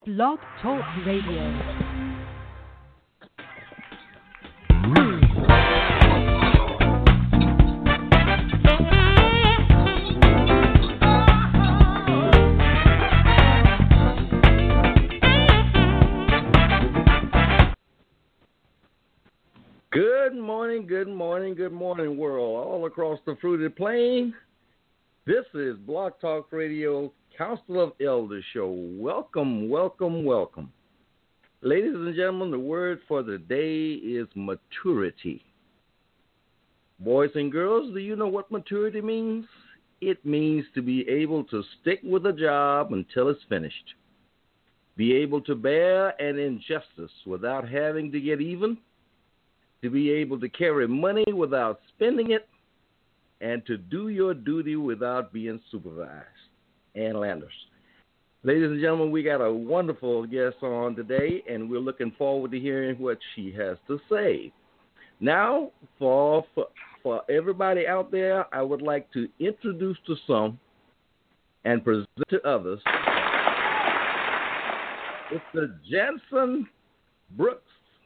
Blog Talk Radio. Good morning, world, all across the fruited plain. This is Blog Talk Radio, Council of Elders show. Welcome. Ladies and gentlemen, the word for the day is maturity. Boys and girls, do you know what maturity means? It means to be able to stick with a job until it's finished. Be able to bear an injustice without having to get even. To be able to carry money without spending it, and to do your duty without being supervised. Ann Landers. Ladies and gentlemen, we got a wonderful guest on today, and we're looking forward to hearing what she has to say. Now, for everybody out there, I would like to introduce to some and present to others Mr. Jensen Brooks.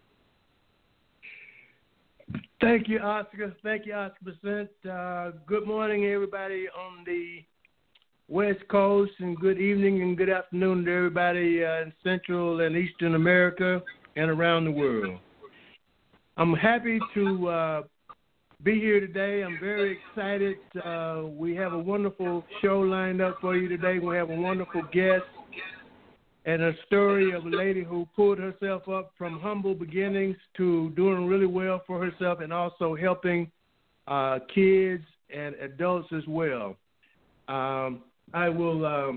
Thank you, Oscar. Percent. Good morning, everybody on the West Coast, and good evening and good afternoon to everybody in Central and Eastern America and around the world. I'm happy to be here today. I'm very excited. We have a wonderful show lined up for you today. We have a wonderful guest and a story of a lady who pulled herself up from humble beginnings to doing really well for herself and also helping kids and adults as well. I will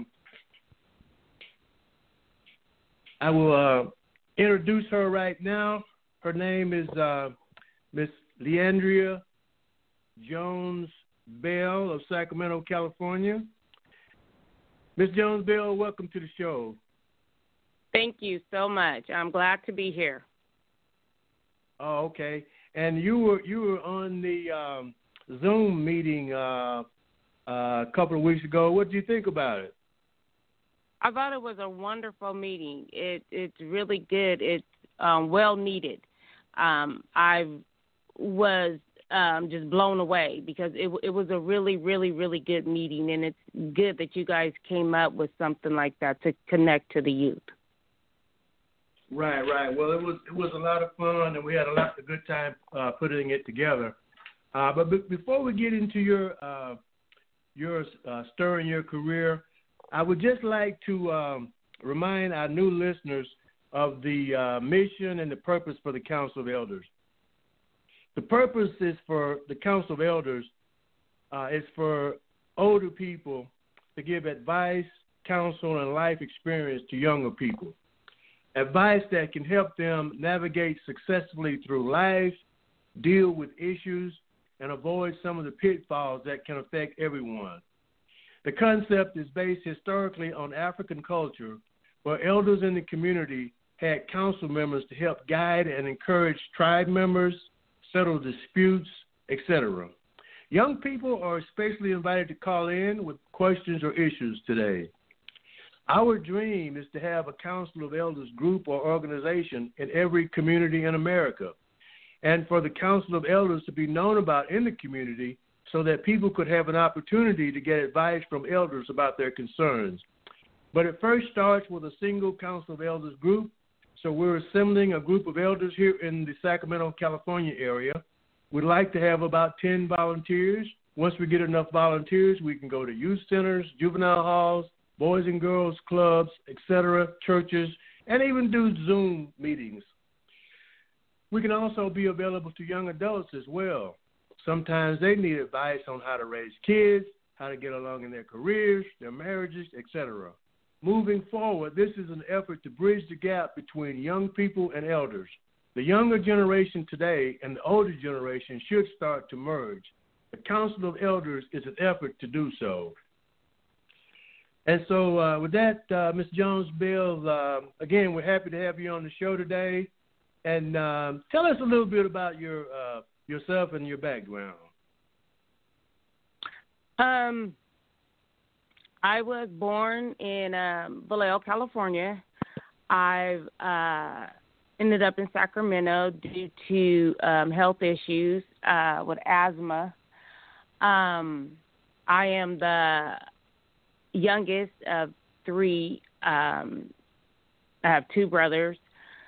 introduce her right now. Her name is Miss Leandria Jones Bell of Sacramento, California. Miss Jones Bell, welcome to the show. Thank you so much. I'm glad to be here. Oh, okay. And you were on the Zoom meeting a couple of weeks ago. What did you think about it? I thought it was a wonderful meeting. It's really good. It's well needed. I was just blown away because it was a really, really, really good meeting, and it's good that you guys came up with something like that to connect to the youth. Right. Well, it was a lot of fun, and we had a lot of good time putting it together. But before we get into your story and your career, I would just like to remind our new listeners of the mission and the purpose for the Council of Elders. The purpose is for the Council of Elders is for older people to give advice, counsel, and life experience to younger people. Advice that can help them navigate successfully through life, deal with issues, and avoid some of the pitfalls that can affect everyone. The concept is based historically on African culture, where elders in the community had council members to help guide and encourage tribe members, settle disputes, etc. Young people are especially invited to call in with questions or issues today. Our dream is to have a Council of Elders group or organization in every community in America, and for the Council of Elders to be known about in the community so that people could have an opportunity to get advice from elders about their concerns. But it first starts with a single Council of Elders group, so we're assembling a group of elders here in the Sacramento, California area. We'd like to have about 10 volunteers. Once we get enough volunteers, we can go to youth centers, juvenile halls, boys and girls clubs, etc., churches, and even do Zoom meetings. We can also be available to young adults as well. Sometimes they need advice on how to raise kids, how to get along in their careers, their marriages, etc. Moving forward, this is an effort to bridge the gap between young people and elders. The younger generation today and the older generation should start to merge. The Council of Elders is an effort to do so. And so with that, Ms. Jones Bell, again, we're happy to have you on the show today. And tell us a little bit about yourself and your background. I was born in Vallejo, California. I've ended up in Sacramento due to health issues with asthma. I am the youngest of three. I have two brothers.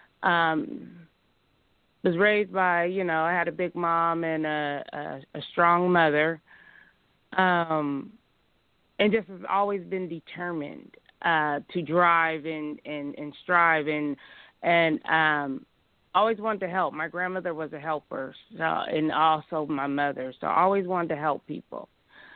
Was raised by, I had a big mom and a strong mother, and just have always been determined to drive and strive and always wanted to help. My grandmother was a helper, so, and also my mother, so I always wanted to help people.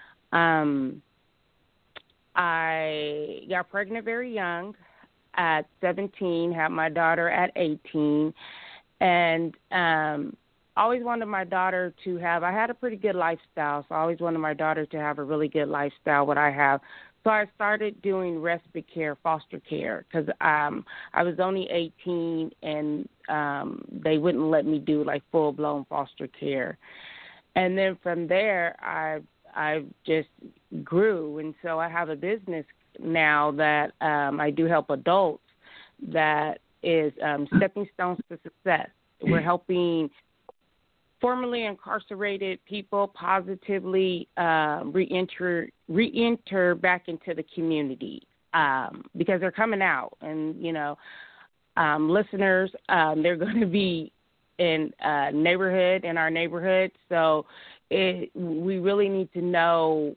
I got pregnant very young at 17, had my daughter at 18, and always wanted my daughter to have, I had a pretty good lifestyle, so I always wanted my daughter to have a really good lifestyle, what I have. So I started doing respite care, foster care, because I was only 18, and they wouldn't let me do, like, full-blown foster care. And then from there, I just grew, and so I have a business now that I do help adults that is Stepping Stones to Success. We're helping formerly incarcerated people positively reenter back into the community because they're coming out. And, listeners, they're going to be in our neighborhood. So we really need to know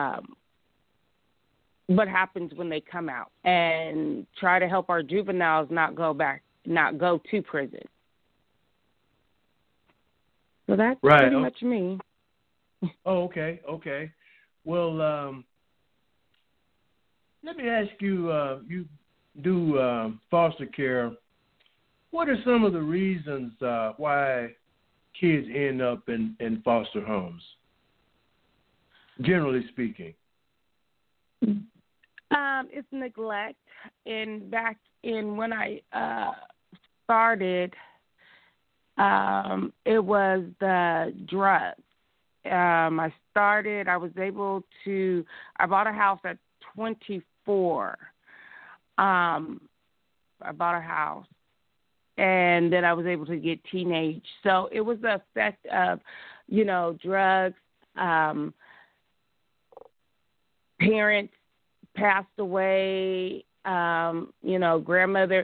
what happens when they come out and try to help our juveniles not go to prison. So that's pretty much me. Oh, okay. Well, let me ask you, you do foster care. What are some of the reasons why kids end up in foster homes, generally speaking? It's neglect. And back in when I started, it was the drugs. I bought a house at 24. I bought a house, and then I was able to get teenage. So it was the effect of, drugs. Parents passed away. Grandmother.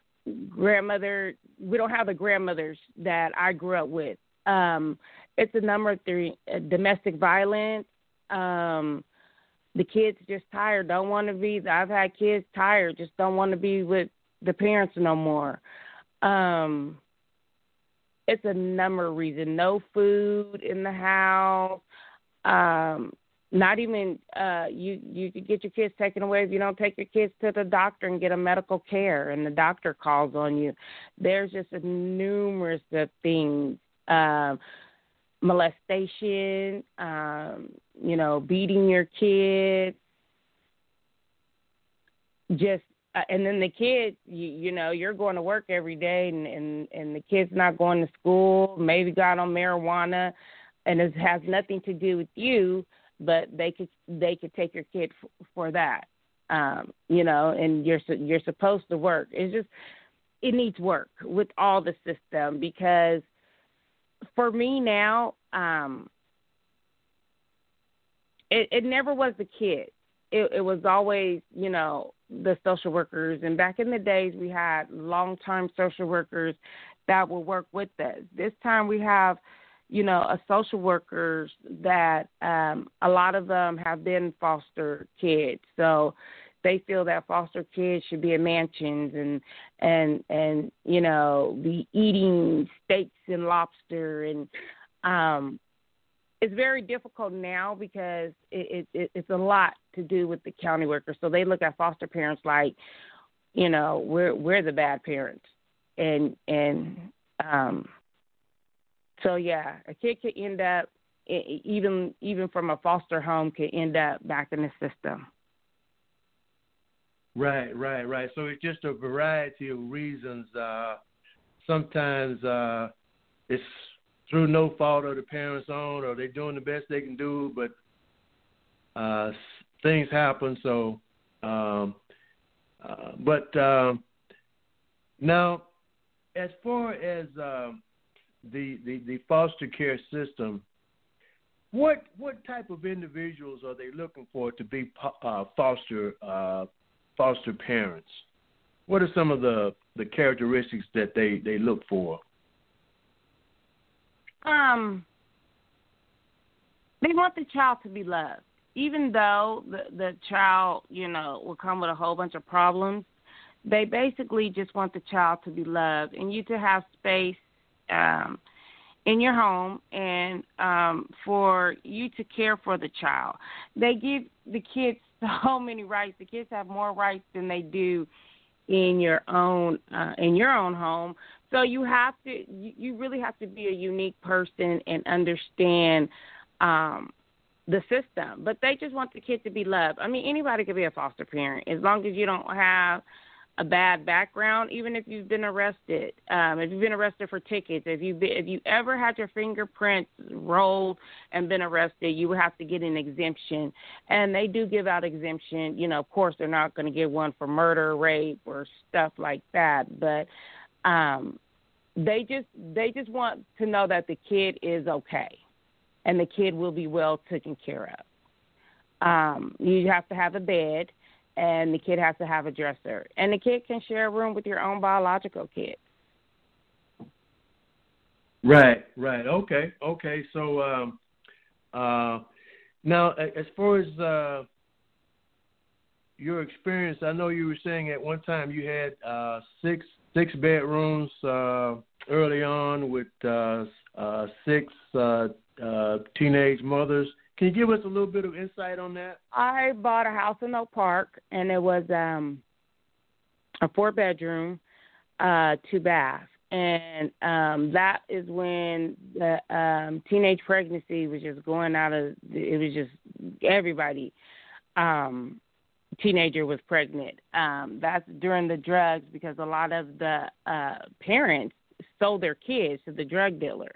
We don't have the grandmothers that I grew up with. It's a number of three: domestic violence. The kids just tired, don't want to be. I've had kids tired, just don't want to be with the parents no more. It's a number of reasons. No food in the house. Not even you could get your kids taken away if you don't take your kids to the doctor and get a medical care, and the doctor calls on you. There's just a numerous of things. Molestation, beating your kids, just and then the kids, you're going to work every day, and the kid's not going to school, maybe got on marijuana, and it has nothing to do with you, but they could take your kid for that, and you're supposed to work. It needs work with all the system, because for me now, it never was the kid. It was always, the social workers. And back in the days, we had long-time social workers that will work with us. This time we have, a social workers that a lot of them have been foster kids. So they feel that foster kids should be in mansions and be eating steaks and lobster. And it's very difficult now because it's a lot to do with the county workers. So they look at foster parents like, we're the bad parents. So yeah, a kid could end up, even from a foster home, could end up back in the system. Right. So it's just a variety of reasons. Sometimes it's through no fault of the parents' own, or they're doing the best they can do, but things happen. So, Now, as far as the foster care system, what type of individuals are they looking for to be foster parents? What are some of the characteristics that they look for? They want the child to be loved, even though the child, will come with a whole bunch of problems. They basically just want the child to be loved and you to have space in your home and for you to care for the child. They give the kids so many rights. The kids have more rights than they do in your own home. So you really have to be a unique person and understand the system. But they just want the kid to be loved. I mean, anybody could be a foster parent as long as you don't have a bad background, even if you've been arrested, if you've been arrested for tickets, if you ever had your fingerprints rolled and been arrested, you would have to get an exemption. And they do give out exemption. Of course, they're not going to get one for murder, rape, or stuff like that. But they just want to know that the kid is okay and the kid will be well taken care of. You have to have a bed. And the kid has to have a dresser. And the kid can share a room with your own biological kid. Right. Okay. So now, as far as your experience, I know you were saying at one time you had six bedrooms early on with 6 teenage mothers. Can you give us a little bit of insight on that? I bought a house in Oak Park, and it was a 4-bedroom, 2-bath. And that is when the teenage pregnancy was just going out of – it was just everybody teenager was pregnant. That's during the drugs because a lot of the parents sold their kids to the drug dealer,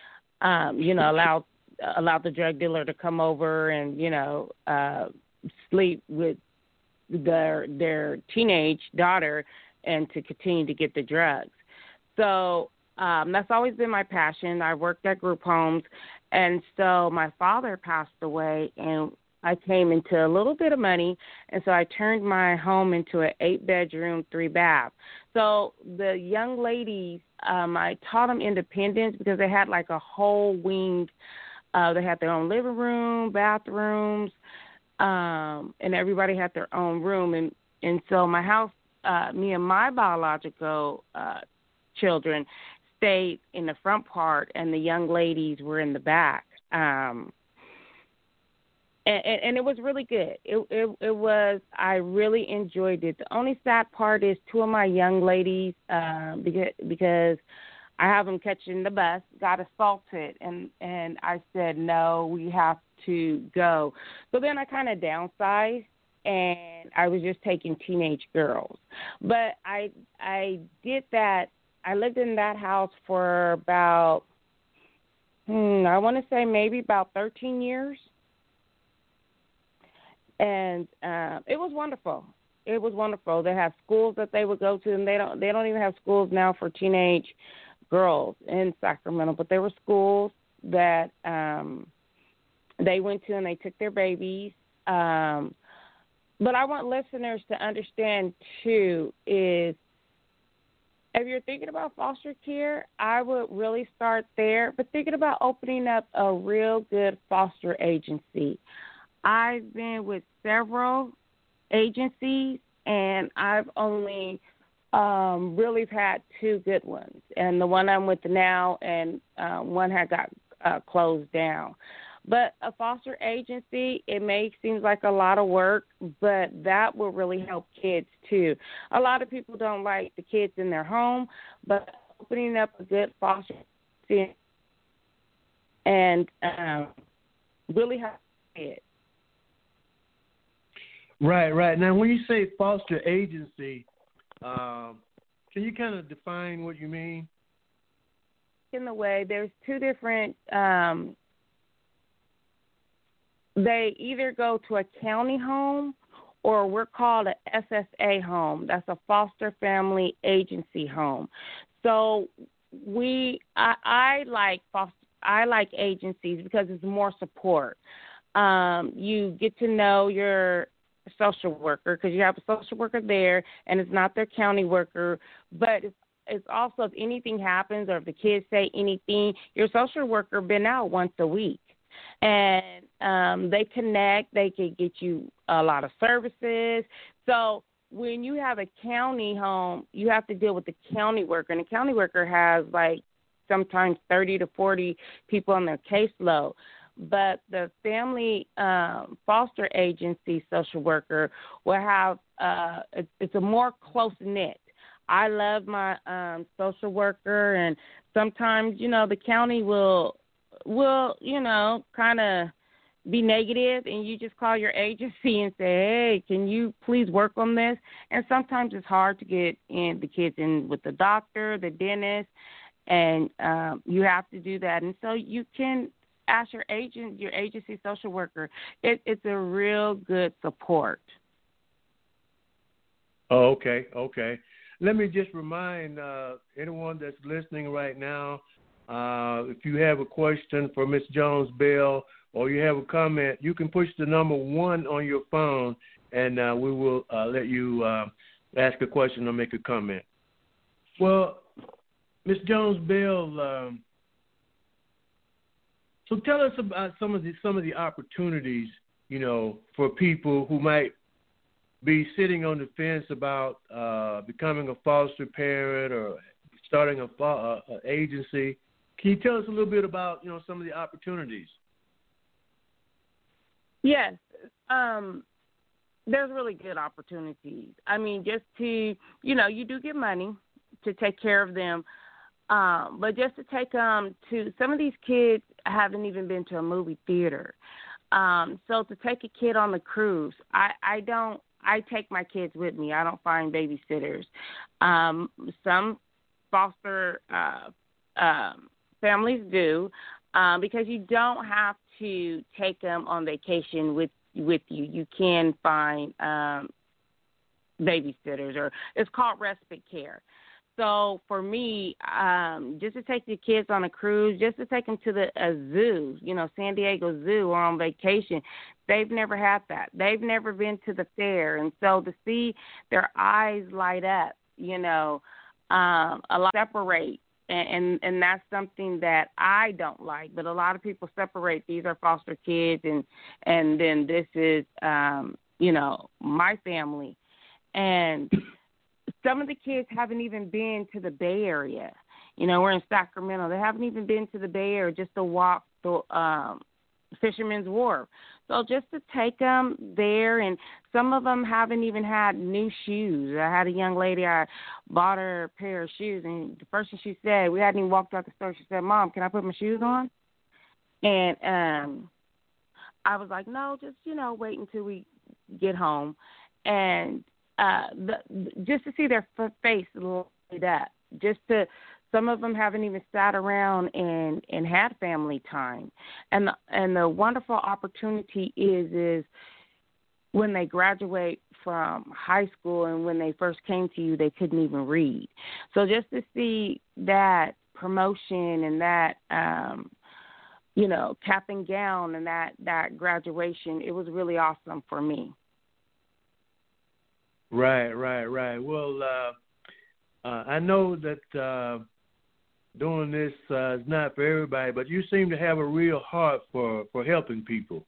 allowed the drug dealer to come over and, sleep with their teenage daughter and to continue to get the drugs. So that's always been my passion. I worked at group homes, and so my father passed away, and I came into a little bit of money, and so I turned my home into an 8-bedroom, 3-bath. So the young ladies, I taught them independence because they had like a whole wing. They had their own living room, bathrooms, and everybody had their own room. And so my house, me and my biological children stayed in the front part, and the young ladies were in the back. And it was really good. It was. I really enjoyed it. The only sad part is 2 of my young ladies, because I have them catching the bus, got assaulted, and I said, no, we have to go. So then I kind of downsized, and I was just taking teenage girls. But I did that. I lived in that house for about, I want to say maybe about 13 years. And it was wonderful. It was wonderful. They have schools that they would go to, and they don't even have schools now for teenage girls in Sacramento, but there were schools that they went to and they took their babies. But I want listeners to understand, too, is if you're thinking about foster care, I would really start there, but thinking about opening up a real good foster agency. I've been with several agencies, and I've only really had 2 good ones, and the one I'm with now, and one had got closed down. But a foster agency, it seems like a lot of work, but that will really help kids too. A lot of people don't like the kids in their home, but opening up a good foster agency and really help kids. Right. Now, when you say foster agency, can you kind of define what you mean? In the way, there's 2 different. They either go to a county home or we're called a SSA home. That's a foster family agency home. So I like agencies because it's more support. You get to know your social worker because you have a social worker there, and it's not their county worker, but it's also if anything happens or if the kids say anything, your social worker been out once a week. And they connect. They can get you a lot of services. So when you have a county home, you have to deal with the county worker, and the county worker has like sometimes 30 to 40 people on their caseload. But the family foster agency social worker will have it's a more close knit. I love my social worker, and sometimes the county will kind of be negative, and you just call your agency and say, hey, can you please work on this? And sometimes it's hard to get the kids in with the doctor, the dentist, and you have to do that. And so you can ask your agency social worker. It's a real good support. Oh, okay. Let me just remind anyone that's listening right now, if you have a question for Ms. Jones-Bell or you have a comment, you can push the number 1 on your phone, and we will let you ask a question or make a comment. Well, Ms. Jones-Bell, so tell us about some of the opportunities, for people who might be sitting on the fence about becoming a foster parent or starting an agency. Can you tell us a little bit about, some of the opportunities? Yes. There's really good opportunities. I mean, just to, you do get money to take care of them. But just to take them to, some of these kids haven't even been to a movie theater. So to take a kid on the cruise, I take my kids with me. I don't find babysitters. Some foster families do, because you don't have to take them on vacation with you. You can find babysitters, or it's called respite care. So for me, just to take the kids on a cruise, just to take them to a zoo, San Diego Zoo, or on vacation, they've never had that. They've never been to the fair. And so to see their eyes light up, a lot separate. And that's something that I don't like. But a lot of people separate. These are foster kids, and then this is, my family. And some of the kids haven't even been to the Bay Area. We're in Sacramento. They haven't even been to the Bay Area just to walk the Fisherman's Wharf. So just to take them there, and some of them haven't even had new shoes. I had a young lady, I bought her a pair of shoes, and the first thing she said, we hadn't even walked out the store, she said, Mom, can I put my shoes on? And I was like, no, just, wait until we get home. And just to see their face light up, some of them haven't even sat around and had family time. And the wonderful opportunity is when they graduate from high school, and when they first came to you, they couldn't even read. So just to see that promotion and that, cap and gown and that graduation, it was really awesome for me. Right. Well, I know that doing this is not for everybody, but you seem to have a real heart for helping people.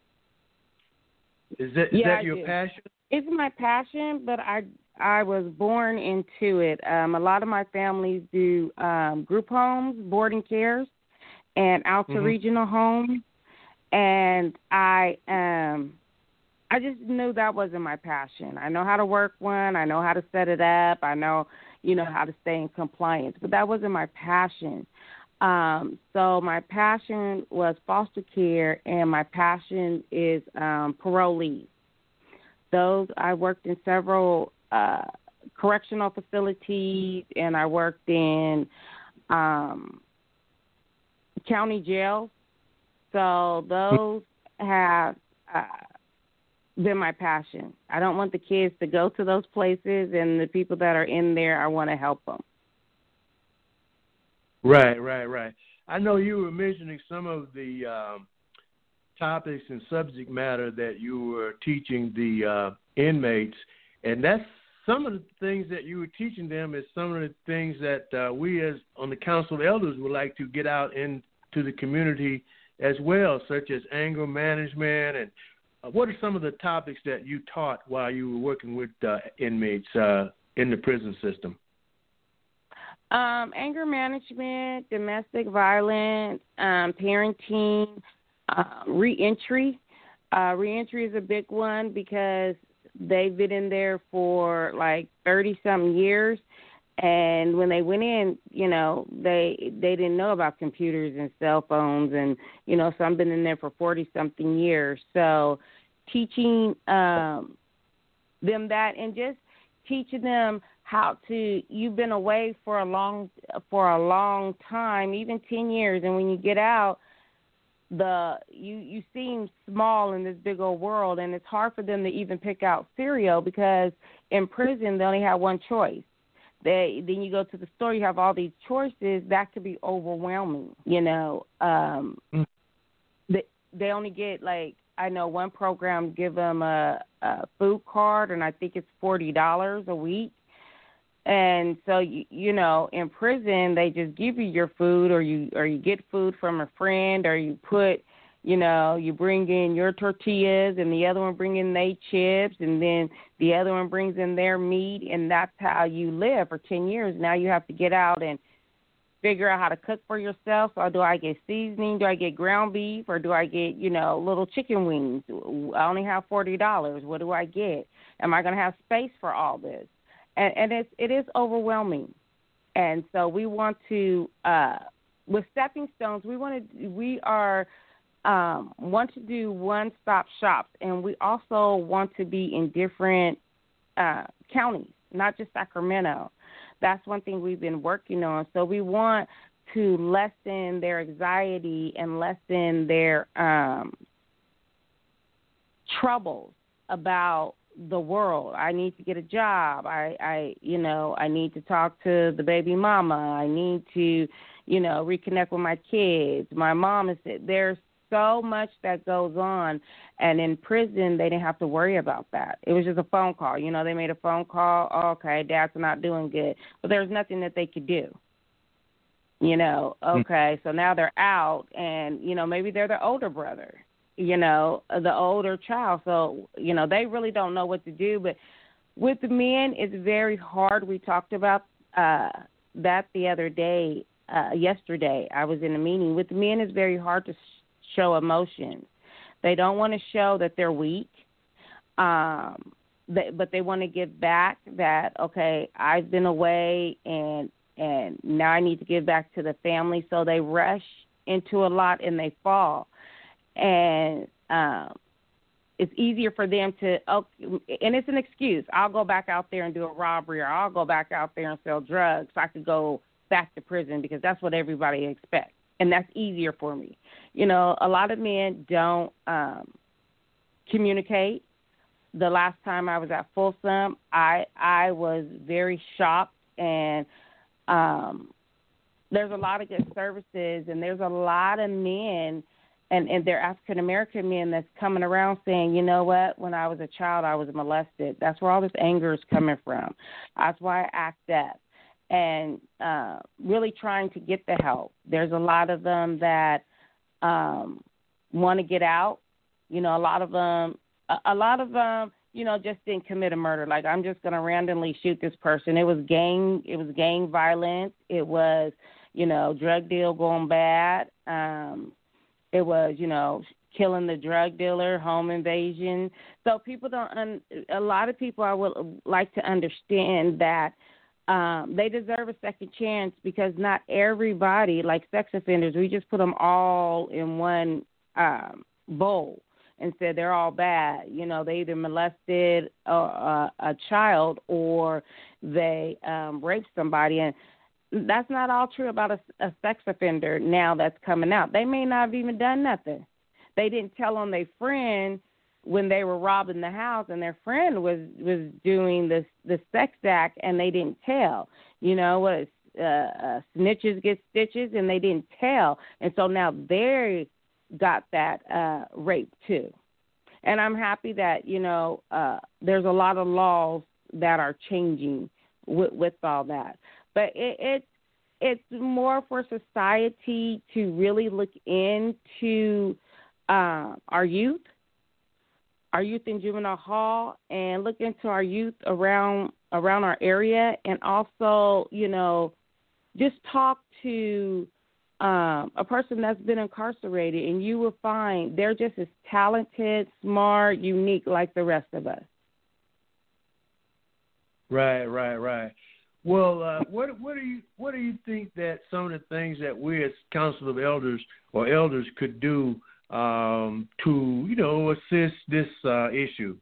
Is that your passion? It's my passion, but I was born into it. A lot of my families do group homes, boarding cares, and out-to-regional homes, and I just knew that wasn't my passion. I know how to work one. I know how to set it up. I know, how to stay in compliance. But that wasn't my passion. So my passion was foster care, and my passion is parolees. I worked in several correctional facilities, and I worked in county jails. So those have been my passion. I don't want the kids to go to those places, and the people that are in there, I want to help them. Right. I know you were mentioning some of the topics and subject matter that you were teaching the inmates, and that's some of the things that you were teaching them is some of the things that we as on the Council of Elders would like to get out into the community as well, such as anger management. And what are some of the topics that you taught while you were working with inmates in the prison system? Anger management, domestic violence, parenting, reentry. Reentry is a big one because they've been in there for like 30-something years. And when they went in, you know, they didn't know about computers and cell phones. And, you know, some been in there for 40-something years. So teaching them that and just teaching them how to, you've been away for a long time, even 10 years. And when you get out, you seem small in this big old world, and it's hard for them to even pick out cereal because in prison they only have one choice. Then you go to the store, you have all these choices. That could be overwhelming, you know. They only get, like, I know one program give them a food card, and I think it's $40 a week. And so, you know, in prison, they just give you your food, or you get food from a friend, or you put, you know, you bring in your tortillas, and the other one bring in their chips, and then the other one brings in their meat, and that's how you live for 10 years. Now you have to get out and figure out how to cook for yourself. Or do I get seasoning? Do I get ground beef? Or do I get, you know, little chicken wings? I only have $40. What do I get? Am I going to have space for all this? And it is overwhelming. And so we want to, with Stepping Stones, we want to do one-stop shops, and we also want to be in different counties, not just Sacramento. That's one thing we've been working on. So we want to lessen their anxiety and lessen their troubles about the world. I need to get a job. I need to talk to the baby mama. I need to, you know, reconnect with my kids. My mom is, there's so much that goes on, and in prison they didn't have to worry about that. It was just a phone call. You know, they made a phone call. Oh, okay, Dad's not doing good, but there's nothing that they could do. You know, okay, so now they're out, and you know maybe they're the older brother. You know, the older child. So you know they really don't know what to do. But with the men, it's very hard. We talked about that the other day. Yesterday, I was in a meeting. With the men, it's very hard to show emotions. They don't want to show that they're weak, but they want to give back that, okay, I've been away and now I need to give back to the family. So they rush into a lot and they fall. And it's easier for them to, and it's an excuse. I'll go back out there and do a robbery, or I'll go back out there and sell drugs so I could go back to prison because that's what everybody expects. And that's easier for me. You know, a lot of men don't communicate. The last time I was at Folsom, I was very shocked. And there's a lot of good services, and there's a lot of men, and they're African-American men that's coming around saying, you know what, when I was a child, I was molested. That's where all this anger is coming from. That's why I act up. And really trying to get the help. There's a lot of them that want to get out. You know, a lot of them, you know, just didn't commit a murder. Like, I'm just going to randomly shoot this person. It was gang violence. It was, you know, drug deal going bad. It was, you know, killing the drug dealer, home invasion. So people a lot of people I would like to understand that they deserve a second chance, because not everybody, like sex offenders, we just put them all in one bowl and said they're all bad. You know, they either molested a child or they raped somebody. And that's not all true about a sex offender now that's coming out. They may not have even done nothing. They didn't tell on their friend when they were robbing the house, and their friend was doing the sex act, and they didn't tell. You know what? Snitches get stitches, and they didn't tell, and so now they got that rape too. And I'm happy that there's a lot of laws that are changing with all that. But it's more for society to really look into our youth in juvenile hall, and look into our youth around our area, and also, just talk to a person that's been incarcerated, and you will find they're just as talented, smart, unique like the rest of us. Right. Well, what do you think that some of the things that we as Council of Elders or elders could do to assist this issue?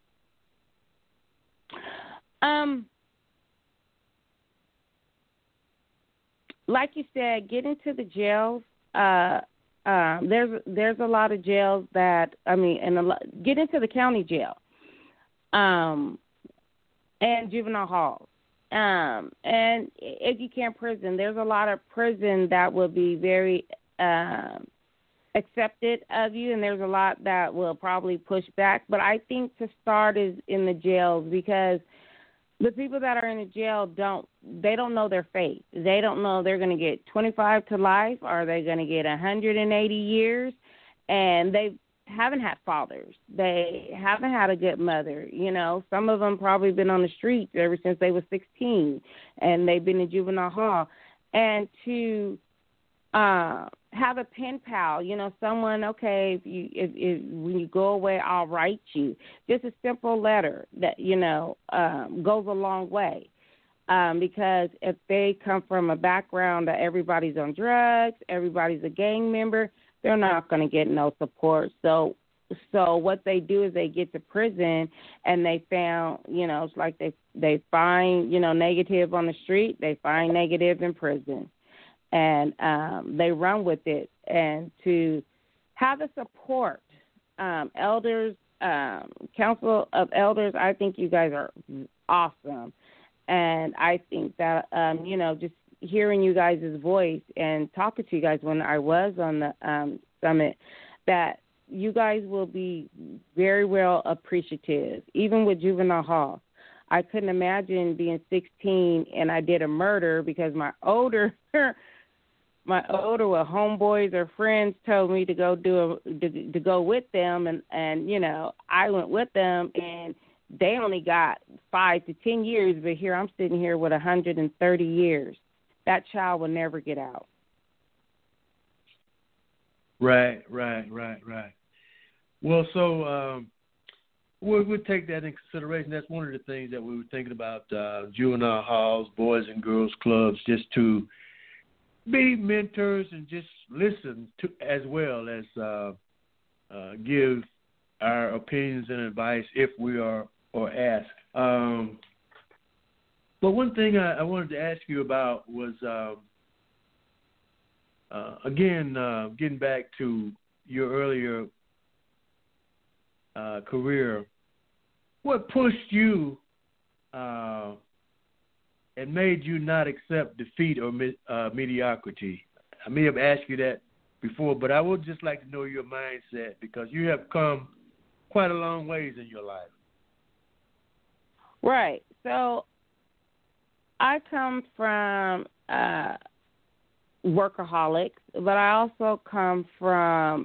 Like you said, get into the jails. There's a lot of jails get into the county jail, and juvenile halls. And if you can't prison, there's a lot of prison that will be very accepted of you, and there's a lot that will probably push back. But I think to start is in the jails, because the people that are in the jail don't know their fate. They don't know they're going to get 25 to life, or are they going to get 180 years, and they haven't had fathers. They haven't had a good mother. Some of them probably been on the streets ever since they were 16, and they've been in juvenile hall. And to have a pen pal, someone, okay, if when you go away, I'll write you. Just a simple letter that, goes a long way. Because if they come from a background that everybody's on drugs, everybody's a gang member, they're not going to get no support. So what they do is they get to prison, and they found, it's like they find, negative on the street, they find negative in prison. And they run with it. And to have the support, elders, Council of Elders, I think you guys are awesome. And I think that, just hearing you guys' voice and talking to you guys when I was on the summit, that you guys will be very well appreciative, even with juvenile hall. I couldn't imagine being 16 and I did a murder because my older homeboys or friends told me to go to go with them, and I went with them, and they only got 5 to 10 years, but here I'm sitting here with 130 years. That child will never get out. Right. Well, so we'll take that in consideration. That's one of the things that we were thinking about, juvenile halls, boys and girls clubs, just to be mentors and just listen to, as well as give our opinions and advice if we are or ask. But one thing I wanted to ask you about was, getting back to your earlier career, what pushed you and made you not accept defeat or mediocrity? I may have asked you that before, but I would just like to know your mindset, because you have come quite a long ways in your life. Right. So I come from workaholics, but I also come from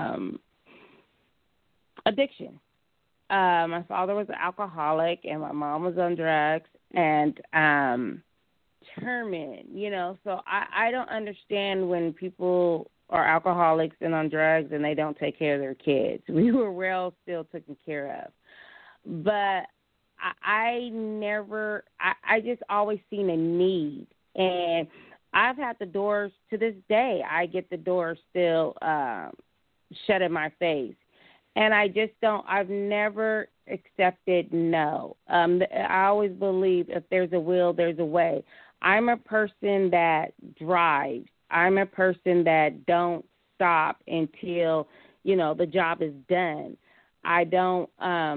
addiction. My father was an alcoholic, and my mom was on drugs, and determined, so I don't understand when people are alcoholics and on drugs and they don't take care of their kids. We were well still taken care of. But I just always seen a need. And I've had the doors, to this day, I get the doors still shut in my face. And I've never accepted no. I always believe if there's a will, there's a way. I'm a person that drives. I'm a person that don't stop until, the job is done. I don't.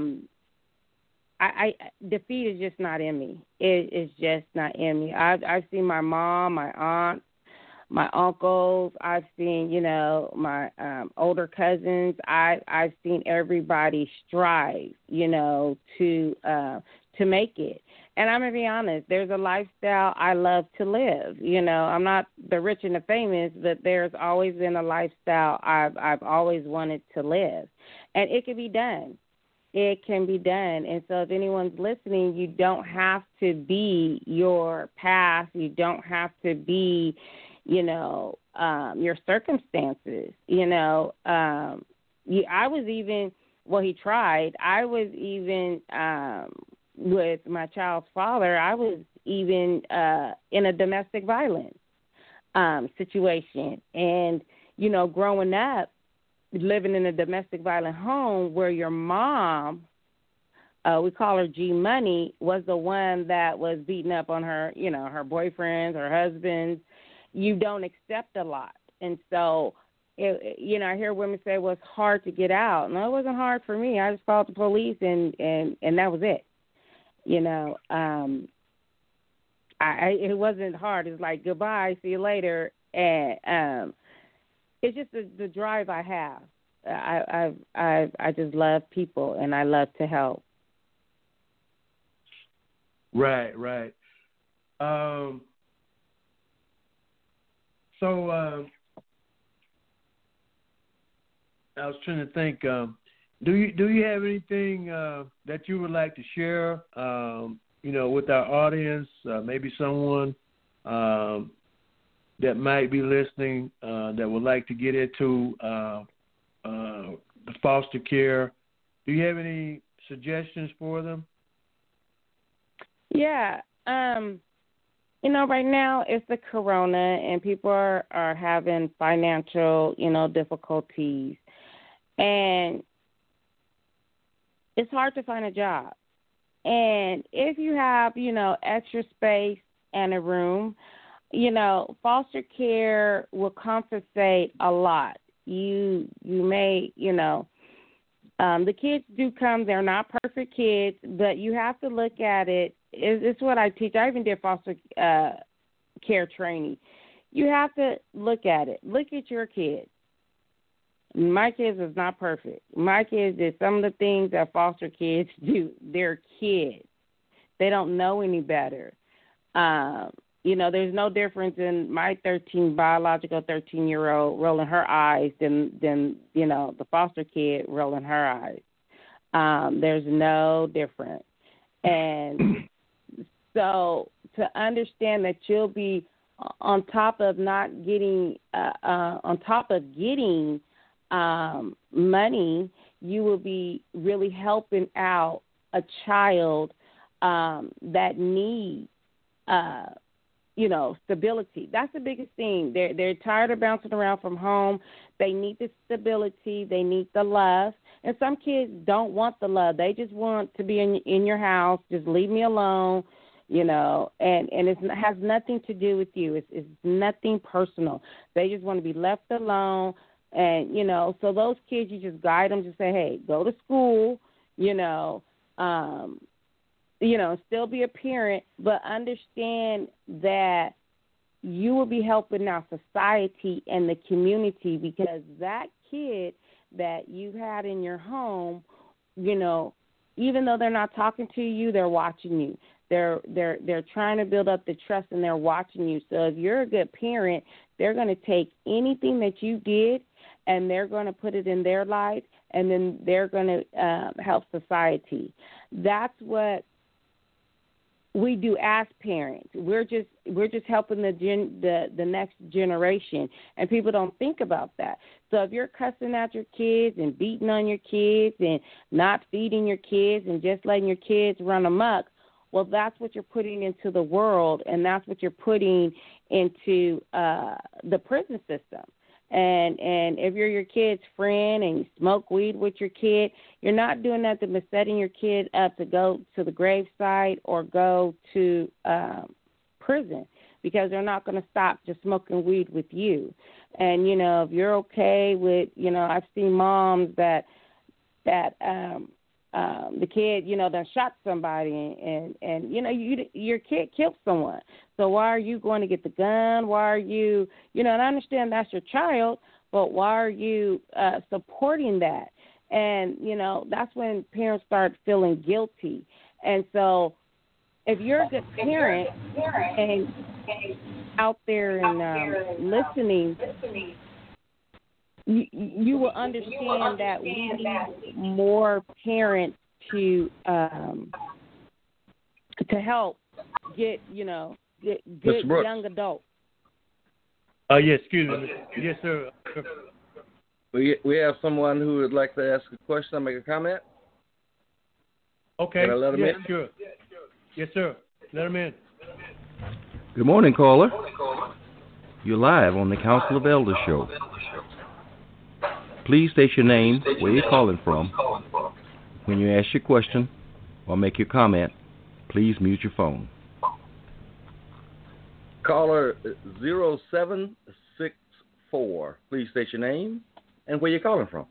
I defeat is just not in me. It's just not in me. I've seen my mom, my aunt, my uncles. I've seen, my older cousins. I've seen everybody strive, to make it. And I'm gonna be honest. There's a lifestyle I love to live. I'm not the rich and the famous, but there's always been a lifestyle I've always wanted to live, and it can be done. It can be done. And so if anyone's listening, you don't have to be your past. You don't have to be, your circumstances. I was even, he tried. I was even with my child's father, I was even in a domestic violence situation. And, growing up, living in a domestic violent home where your mom, we call her G Money, was the one that was beating up on her, her boyfriends, her husbands, you don't accept a lot. And so, I hear women say, well, it's hard to get out. No, it wasn't hard for me. I just called the police and that was it. It wasn't hard. It's like, goodbye, see you later. And it's just the drive I have. I just love people and I love to help. Right. So I was trying to think. Do you have anything that you would like to share? With our audience, maybe someone that might be listening that would like to get into the foster care. Do you have any suggestions for them? Yeah. Right now it's the corona and people are having financial, difficulties. And it's hard to find a job. And if you have, extra space and a room, foster care will compensate a lot. You may, the kids do come. They're not perfect kids, but you have to look at it. It's what I teach. I even did foster care training. You have to look at it. Look at your kids. My kids is not perfect. My kids did some of the things that foster kids do. They're kids. They don't know any better. There's no difference in my biological 13-year-old rolling her eyes than the foster kid rolling her eyes. There's no difference. And so to understand that you'll be on top of not getting, money, you will be really helping out a child that needs, stability. That's the biggest thing. They're tired of bouncing around from home. They need the stability. They need the love. And some kids don't want the love. They just want to be in your house. Just leave me alone, and it has nothing to do with you. It's nothing personal. They just want to be left alone. And, so those kids, you just guide them to say, hey, go to school, still be a parent, but understand that you will be helping our society and the community because that kid that you had in your home, even though they're not talking to you, they're watching you. They're trying to build up the trust and they're watching you. So if you're a good parent, they're going to take anything that you did and they're going to put it in their life and then they're going to help society. That's what we do as parents. We're just helping the next generation, and people don't think about that. So if you're cussing at your kids and beating on your kids and not feeding your kids and just letting your kids run amok, well, that's what you're putting into the world, and that's what you're putting into the prison system. And if you're your kid's friend and you smoke weed with your kid, you're not doing nothing but setting your kid up to go to the gravesite or go to prison because they're not going to stop just smoking weed with you. And, if you're okay with, I've seen moms that that the kid, done shot somebody and your kid killed someone. So why are you going to get the gun? Why are you, and I understand that's your child, but why are you supporting that? And, that's when parents start feeling guilty. And so if you're a good parent and out there and listening, you will understand that we need more parents to help get good young adults. Yes, excuse me. Yes, sir. We have someone who would like to ask a question or make a comment. Okay. Can I let him in? Sure. Yes, sir. Let him in. Good morning, caller. You're live on the Council of Elders show. Please state your name, where you're calling from. When you ask your question or make your comment, please mute your phone. Caller 0764. Please state your name and where you're calling from.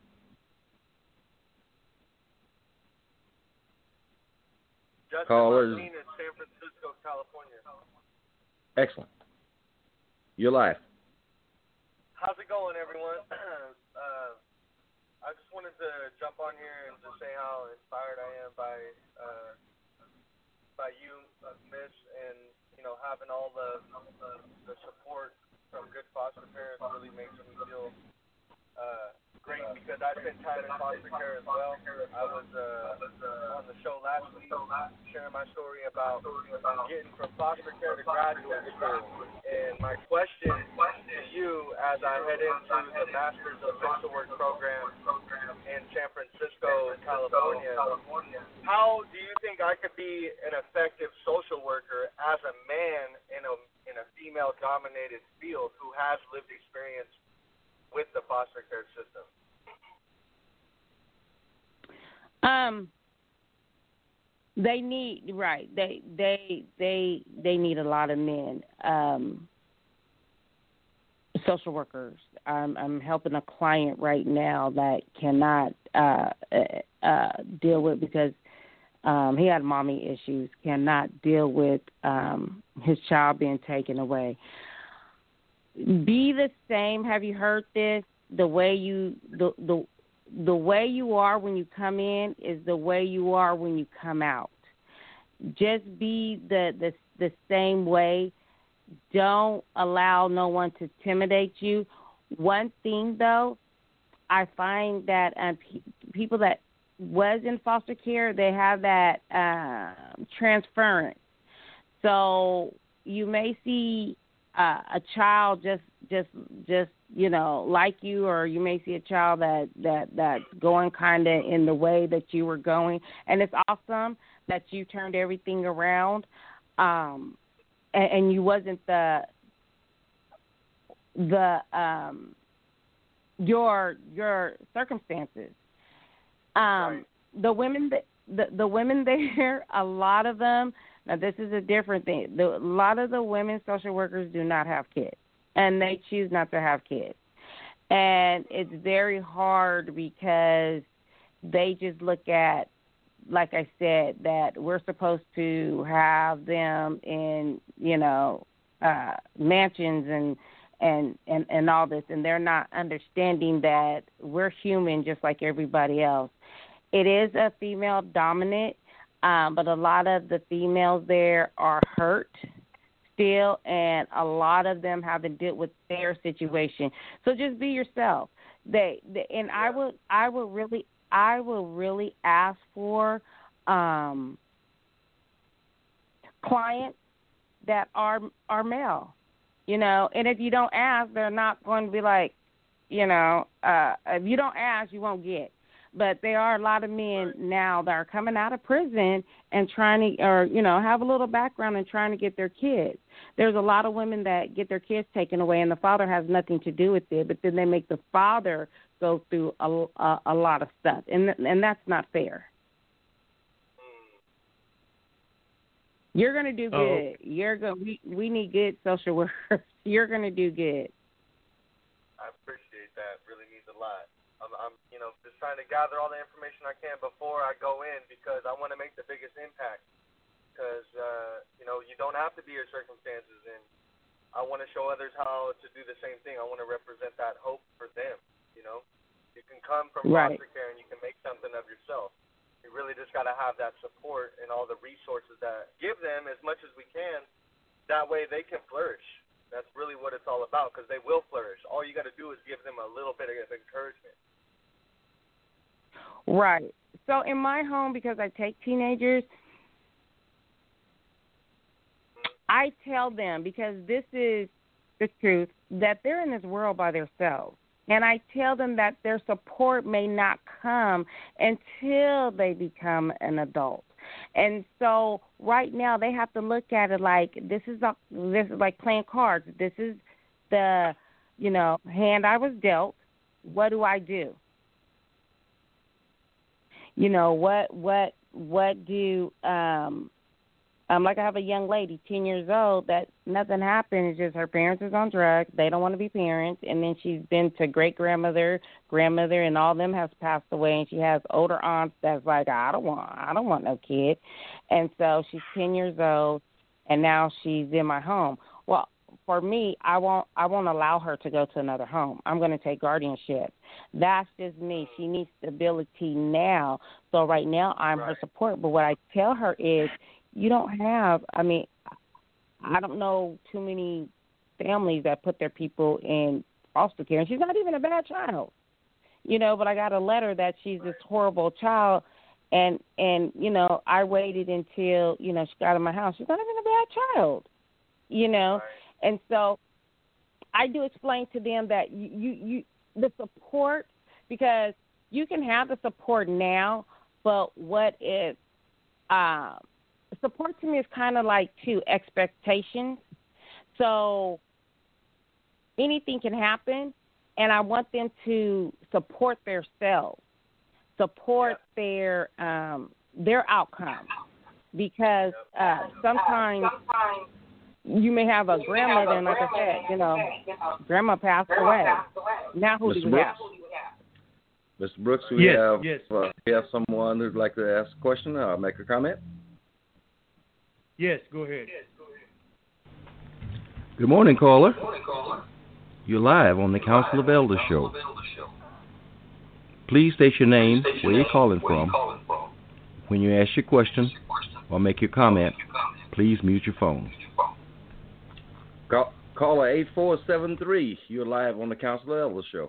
Justin Caller Martin in San Francisco, California. Excellent. You're live. How's it going, everyone? I just wanted to jump on here and just say how inspired I am by you, Mitch, and having all the support from good foster parents really makes me feel great, because I've been tied in foster care as well. I was on the show last week sharing my story about getting from foster care to graduate school. And my question to you, as I head into the Masters of Social Work program in San Francisco, California, how do you think I could be an effective social worker as a man in a female-dominated field who has lived experience with the foster care system? They need they need a lot of men. Social workers. I'm helping a client right now that cannot deal with, because he had mommy issues, cannot deal with his child being taken away. Be the same. Have you heard this? The way you are when you come in is the way you are when you come out. Just be the same way. Don't allow no one to intimidate you. One thing, though, I find that people that was in foster care, they have that transference. So you may see a child just like you, or you may see a child that's going kind of in the way that you were going, and it's awesome that you turned everything around, and you wasn't your circumstances. Right. The women there, a lot of them. Now, this is a different thing. A lot of the women social workers do not have kids, and they choose not to have kids. And it's very hard because they just look at, like I said, that we're supposed to have them in, mansions and all this, and they're not understanding that we're human just like everybody else. It is a female dominant. But a lot of the females there are hurt still, and a lot of them haven't dealt with their situation. So just be yourself. And I will really ask for clients that are male, And if you don't ask, they're not going to be like, if you don't ask, you won't get. But there are a lot of men now that are coming out of prison and trying to, or, have a little background and trying to get their kids. There's a lot of women that get their kids taken away, and the father has nothing to do with it, but then they make the father go through a lot of stuff, and that's not fair. You're going to do good. We need good social workers. You're going to do good. I appreciate that. Really means a lot. I'm I'm just trying to gather all the information I can before I go in because I want to make the biggest impact. Because you don't have to be your circumstances, and I want to show others how to do the same thing. I want to represent that hope for them. You can come from foster care and you can make something of yourself. You really just got to have that support and all the resources that give them as much as we can. That way they can flourish. That's really what it's all about, because they will flourish. All you got to do is give them a little bit of encouragement. Right. So in my home, because I take teenagers, I tell them, because this is the truth, that they're in this world by themselves. And I tell them that their support may not come until they become an adult. And so right now they have to look at it like this is like playing cards. This is the, hand I was dealt. What do I do? What do like I have a young lady, 10 years old, that nothing happened. It's just her parents is on drugs. They don't want to be parents. And then she's been to great-grandmother, grandmother, and all of them has passed away. And she has older aunts that's like, I don't want no kid. And so she's 10 years old, and now she's in my home. Well, for me, I won't allow her to go to another home. I'm going to take guardianship. That's just me. She needs stability now. So right now I'm her support. But what I tell her is, you don't have, I don't know too many families that put their people in foster care. And she's not even a bad child, but I got a letter that she's this horrible child. And I waited until, she got in my house. She's not even a bad child, And so I do explain to them that you the support, because you can have the support now, but what is support to me is kind of like expectations. So anything can happen, and I want them to support themselves, support their outcome, because sometimes you may have a grandmother, and like I said, grandma passed away. Now who do you have? Mr. Brooks, we have someone who'd like to ask a question or make a comment. Yes, go ahead. Good morning, caller. You're live on the Council of Elders show. Please state your name, where you're calling from. When you ask your question or make your comment, please mute your phone. Caller 8473, you're live on the Council of Elders show.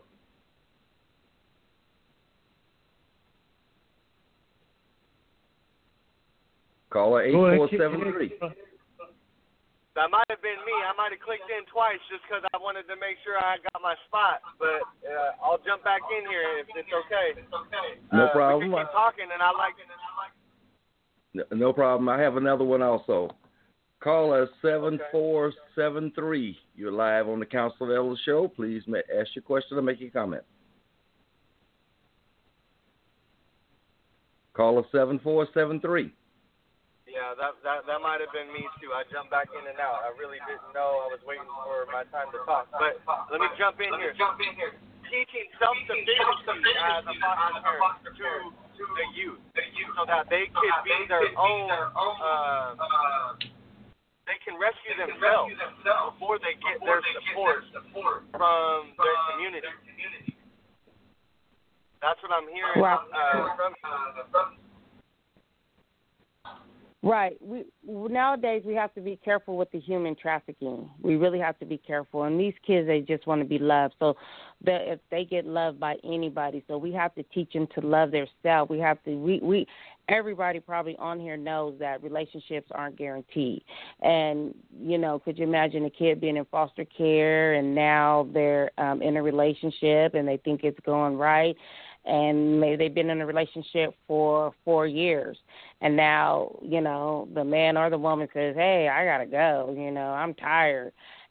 Caller 8473. That might have been me. I might have clicked in twice just because I wanted to make sure I got my spot. But I'll jump back in here if it's okay. No problem. We can keep talking, and I like it. No problem. I have another one also. Caller 7473. You're live on the Council of Elders show. Please ask your question or make your comment. Caller 7473. Yeah, that might have been me too. I jumped back in and out. I really didn't know. I was waiting for my time to talk. But let me jump in here. Teaching self-sufficiency as a foster parent to the youth so that they could be their own, they can rescue themselves before they get their support from their community. That's what I'm hearing from you. Right. Nowadays we have to be careful with the human trafficking. We really have to be careful. And these kids, they just want to be loved. So if they get loved by anybody, so we have to teach them to love themselves. We have to. Everybody probably on here knows that relationships aren't guaranteed. And could you imagine a kid being in foster care and now they're in a relationship and they think it's going right? And maybe they've been in a relationship for 4 years. And now, the man or the woman says, hey, I got to go. I'm tired.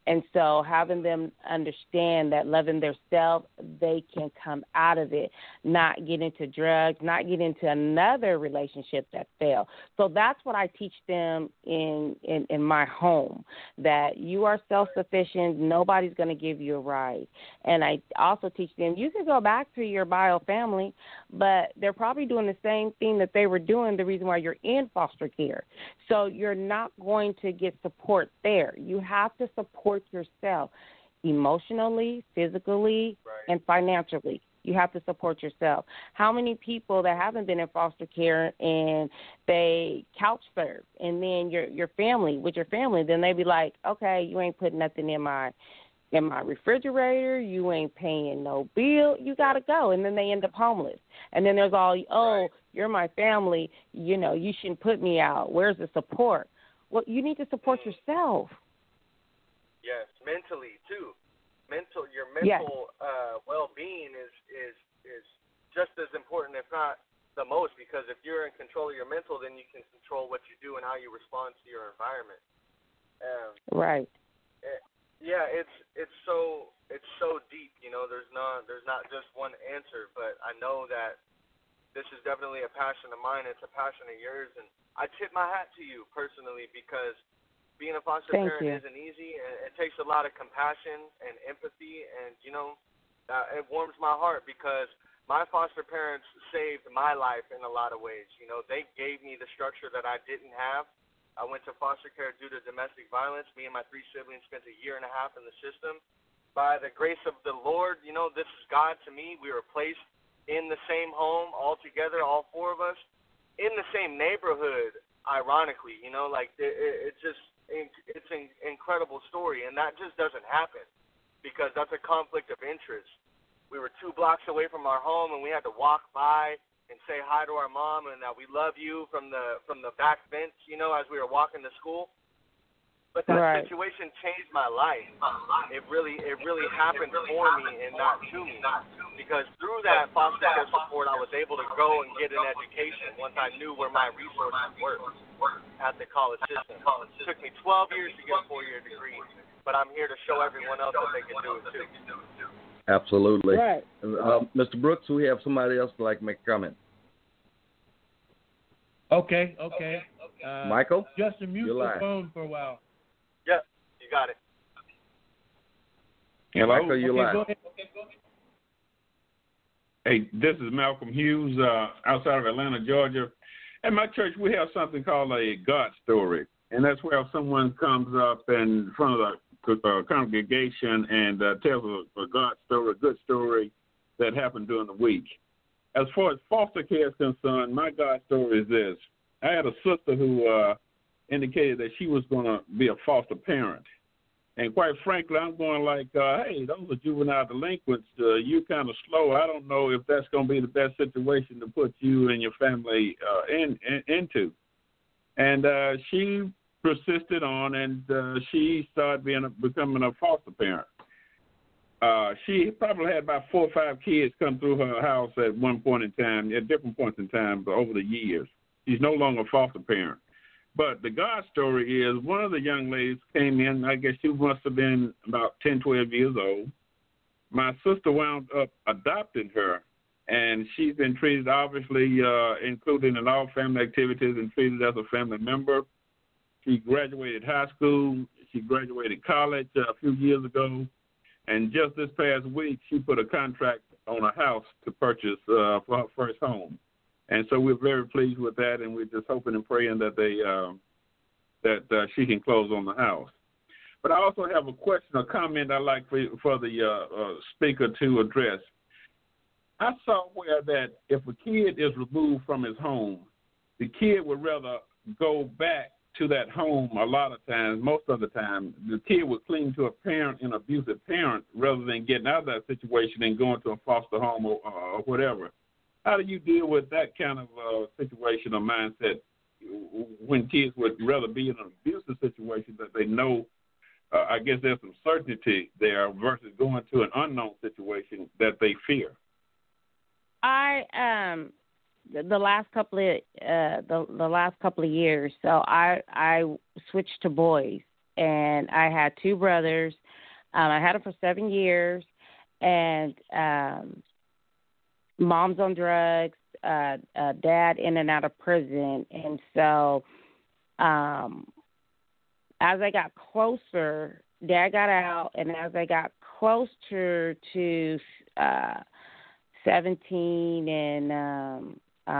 And so having them understand that loving themselves, they can come out of it, not get into drugs, not get into another relationship that failed. So that's what I teach them in my home, that you are self-sufficient. Nobody's going to give you a ride. And I also teach them you can go back to your bio family, but they're probably doing the same thing that they were doing, the reason why you're in foster care. So you're not going to get support there. You have to support yourself emotionally, physically, and financially. You have to support yourself. How many people that haven't been in foster care and they couch surf, and then your family, then they be like, okay, you ain't putting nothing in my refrigerator, you ain't paying no bill, you got to go. And then they end up homeless. And then there's all, you're my family, you shouldn't put me out. Where's the support? Well, you need to support yourself. Yes, mentally, too. Your mental well-being is just as important, if not the most, because if you're in control of your mental, then you can control what you do and how you respond to your environment. Right. Yeah, it's so deep. There's not just one answer, but I know that this is definitely a passion of mine. It's a passion of yours, and I tip my hat to you personally, because being a foster parent isn't easy, and it takes a lot of compassion and empathy, and it warms my heart because my foster parents saved my life in a lot of ways. They gave me the structure that I didn't have. I went to foster care due to domestic violence. Me and my 3 siblings spent a year and a half in the system. By the grace of the Lord, this is God to me. We were placed in the same home all together, all 4 of us, in the same neighborhood, ironically. It's an incredible story, and that just doesn't happen because that's a conflict of interest. We were 2 blocks away from our home, and we had to walk by and say hi to our mom and that we love you from the back bench, as we were walking to school. But that situation changed my life. It really happened for me and not to me, because through that foster care support, I was able to go and get an education once I knew where my resources were at the college system. It took me 12 years to get a 4-year degree, but I'm here to show everyone else that they can do it too. Absolutely. Right. Mr. Brooks, we have somebody else like to make a comment. Okay. Michael? Justin, mute the phone for a while. Yep, you got it. Hello? Michael, you're live. Go ahead. Hey, this is Malcolm Hughes, outside of Atlanta, Georgia. At my church, we have something called a God story, and that's where someone comes up in front of the congregation and tells a God story, a good story that happened during the week. As far as foster care is concerned, my God story is this. I had a sister who indicated that she was going to be a foster parent. And quite frankly, I'm going like, hey, those are juvenile delinquents. You kind of slow. I don't know if that's going to be the best situation to put you and your family into. And she persisted on, and she started becoming a foster parent. She probably had about 4 or 5 kids come through her house at one point in time, at different points in time, but over the years. She's no longer a foster parent. But the God story is one of the young ladies came in, I guess she must have been about 10, 12 years old. My sister wound up adopting her, and she's been treated, obviously, included in all family activities and treated as a family member. She graduated high school. She graduated college a few years ago. And just this past week, she put a contract on a house to purchase for her first home. And so we're very pleased with that, and we're just hoping and praying that she can close on the house. But I also have a question or comment I'd like for the speaker to address. I saw where that if a kid is removed from his home, the kid would rather go back to that home a lot of times, most of the time. The kid would cling to a parent, an abusive parent, rather than getting out of that situation and going to a foster home or whatever. How do you deal with that kind of situation or mindset when kids would rather be in an abusive situation that they know, I guess there's some certainty there versus going to an unknown situation that they fear? The last couple of years, so I switched to boys and I had two brothers. I had them for 7 years, and mom's on drugs, dad in and out of prison. And so as I got closer, dad got out, and as I got closer to 17 and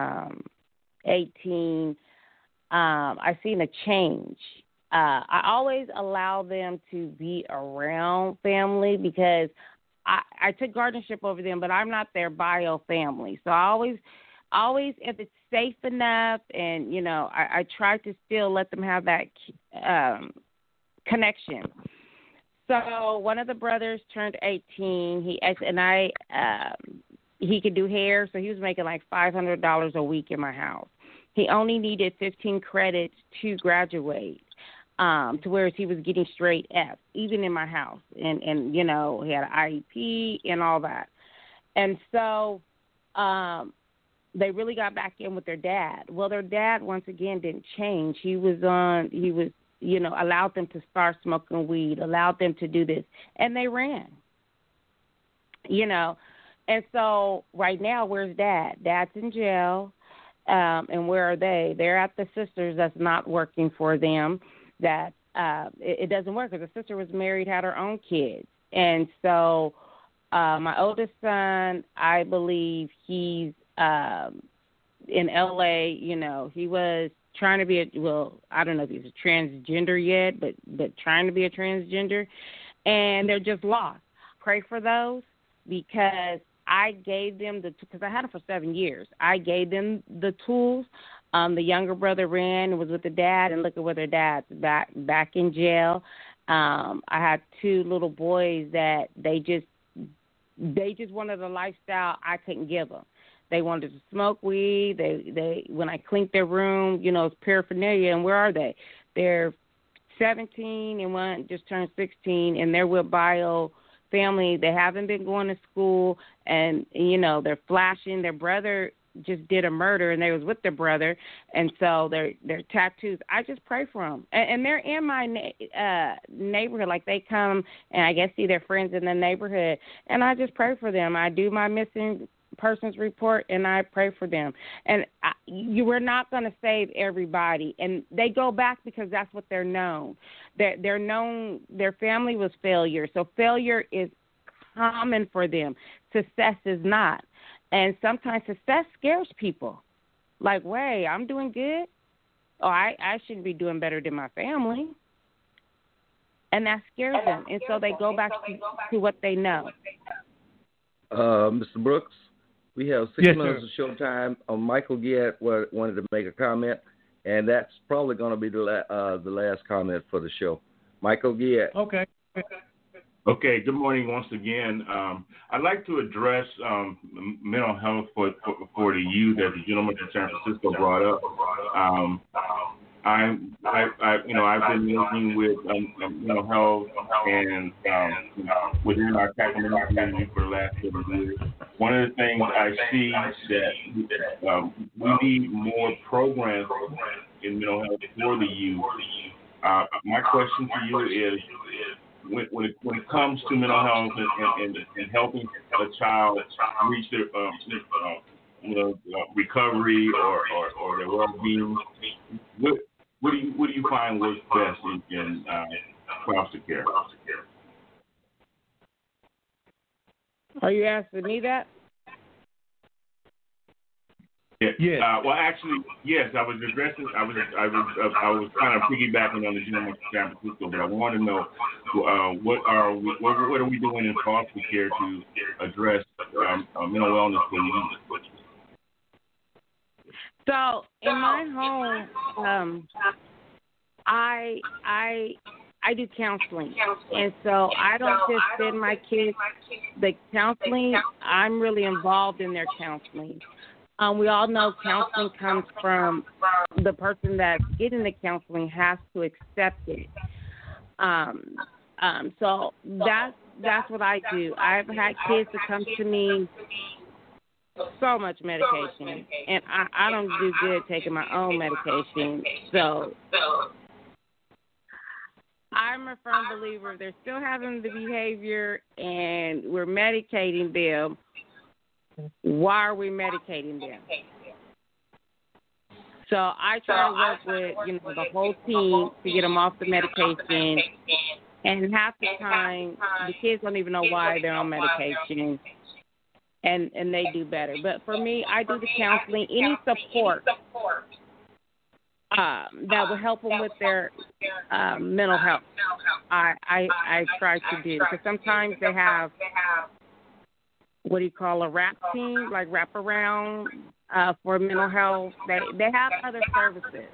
18, I seen a change. I always allow them to be around family because I took guardianship over them, but I'm not their bio family. So I always, if it's safe enough, and I try to still let them have that connection. So one of the brothers turned 18. He could do hair, so he was making like $500 a week in my house. He only needed 15 credits to graduate, to whereas he was getting straight F, even in my house. And he had an IEP and all that. And so they really got back in with their dad. Well, their dad, once again, didn't change. He was allowed them to start smoking weed, allowed them to do this, and they ran. And so right now, where's Dad? Dad's in jail. And where are they? They're at the sister's that's not working for them. That it doesn't work because the sister was married, had her own kids. And so my oldest son, I believe he's in L.A., he was trying to be I don't know if he's a transgender yet, but trying to be a transgender. And they're just lost. Pray for those because I gave them because I had them for 7 years. I gave them the tools. The younger brother ran and was with the dad, and look at where their dad's back in jail. I had two little boys that they just wanted a lifestyle I couldn't give them. They wanted to smoke weed. They when I cleaned their room, it's paraphernalia. And where are they? They're 17 and one just turned 16, and they're with bio family. They haven't been going to school, and they're flashing. Their brother just did a murder, and they was with their brother, and so their tattoos. I just pray for them, and they're in my neighborhood. Like they come and I guess see their friends in the neighborhood, and I just pray for them. I do my missing persons report, and I pray for them. And you were not going to save everybody, and they go back because that's what they're known. They're known. Their family was failure, so failure is common for them. Success is not. And sometimes success scares people. Like, wait, I'm doing good? Oh, I should be doing better than my family. And that scares them. And so they go back to what they know. Mr. Brooks, we have 6 Yes, minutes of show time. Michael Giat wanted to make a comment, and that's probably going to be the last comment for the show. Michael Giat. Okay. Okay, good morning once again. I'd like to address mental health for the youth that the gentleman from San Francisco brought up. I've been working with mental health and within our Sacramento community for the last 7 years. One of the things I see that we need more programs in mental health for the youth. My question to you is, when it comes to mental health and helping a child reach their recovery or their well-being, what do you find works best in foster care? Are you asking me that? Yeah. Yes. Well, actually, yes. I was addressing. I was kind of piggybacking on the gentleman from San Francisco, but I want to know what are we doing in foster care to address mental wellness for youth? So in my home, I do counseling, and so I don't just send my kids the counseling. I'm really involved in their counseling. We all know counseling comes from the person that's getting the counseling has to accept it. So that's what I do. I've had kids that come to me so much medication, and I don't do good taking my own medication. So I I'm a firm believer if they're still having the behavior and we're medicating them, why are we medicating them? So I try to work with, the whole team to get them off the medication. And half the time, the kids don't even know why they're on medication, and they do better. But for me, I do the counseling, any support that will help them with their mental health. I try to do, because sometimes they have what do you call a wrap team, like wraparound for mental health. They have other services.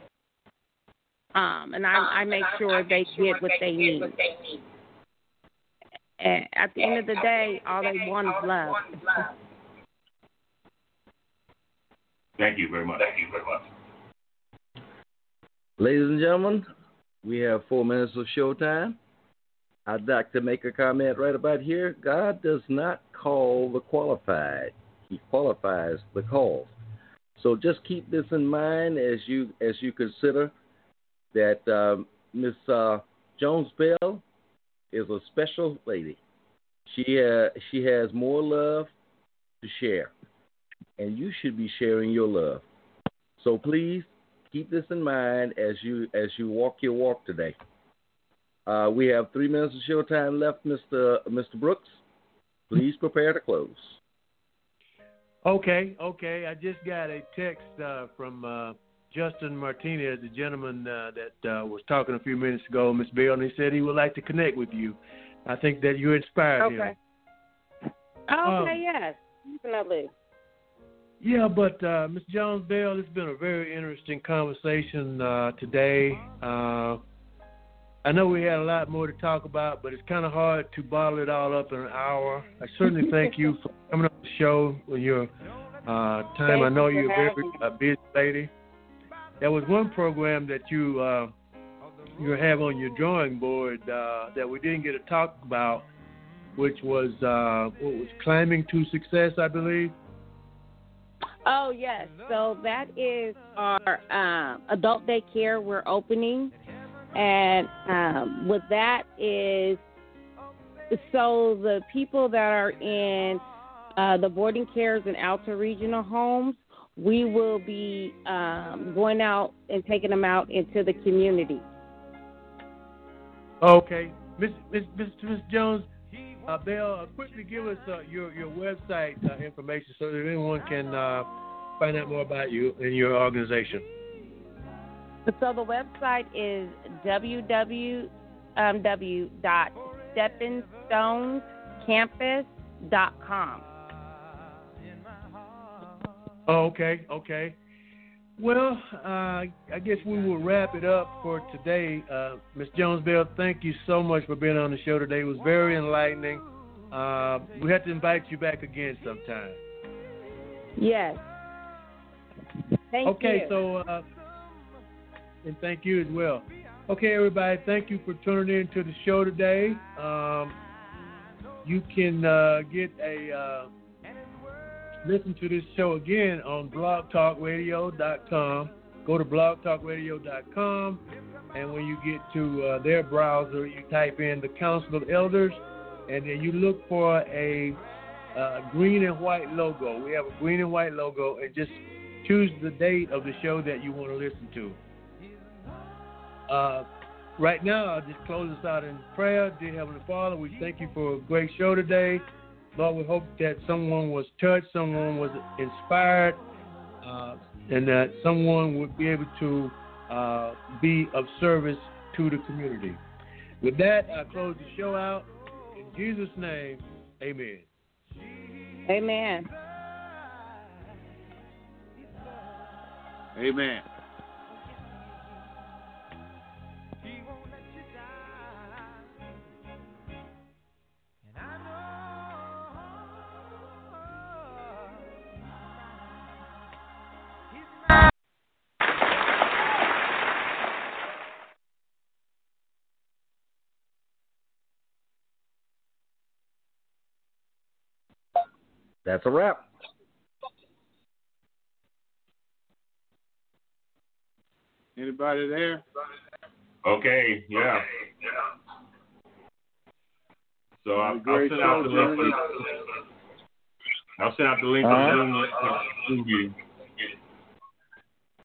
And I make sure they get what they need. And at the end of the day, all they want is love. Thank you very much. Ladies and gentlemen, we have 4 minutes of showtime. I'd like to make a comment right about here. God does not call the qualified. He qualifies the called. So just keep this in mind as you consider that Miss Jones-Bell is a special lady. She has more love to share, and you should be sharing your love. So please keep this in mind as you walk your walk today. We have 3 minutes of showtime left, Mr. Brooks. Please prepare to close. Okay. I just got a text from Justin Martinez, the gentleman that was talking a few minutes ago, Ms. Bell, and he said he would like to connect with you. I think that you inspired him. Okay, yes, definitely. Yeah, but Ms. Jones-Bell, it's been a very interesting conversation today. I know we had a lot more to talk about, but it's kind of hard to bottle it all up in an hour. I certainly thank you for coming on the show with your time. I know you're a very busy lady. There was one program that you have on your drawing board that we didn't get to talk about, which was Climbing to Success, I believe. Oh, yes. So that is our adult daycare we're opening. And with that is, so the people that are in the boarding cares and Alta Regional Homes, we will be going out and taking them out into the community. Okay. Miss Jones, Bell, quickly give us your website information so that anyone can find out more about you and your organization. So the website is www.steppingstonescampus.com. Oh, okay. Well, I guess we will wrap it up for today. Ms. Jones-Bell, thank you so much for being on the show today. It was very enlightening. We have to invite you back again sometime. Yes. Thank you. Okay, so, and thank you as well. Okay, everybody, thank you for tuning in to the show today. You can get a... listen to this show again on blogtalkradio.com. Go to blogtalkradio.com, and when you get to their browser, you type in the Council of Elders, and then you look for a green and white logo. We have a green and white logo, and just choose the date of the show that you want to listen to. Right now, I'll just close us out in prayer. Dear Heavenly Father, we thank you for a great show today. Lord, we hope that someone was touched, someone was inspired, and that someone would be able to be of service to the community. With that, I close the show out. In Jesus' name, amen. Amen. Amen. That's a wrap. Anybody there? Okay, yeah. So I'll send out the link. I'll send out the link on Zoom to you.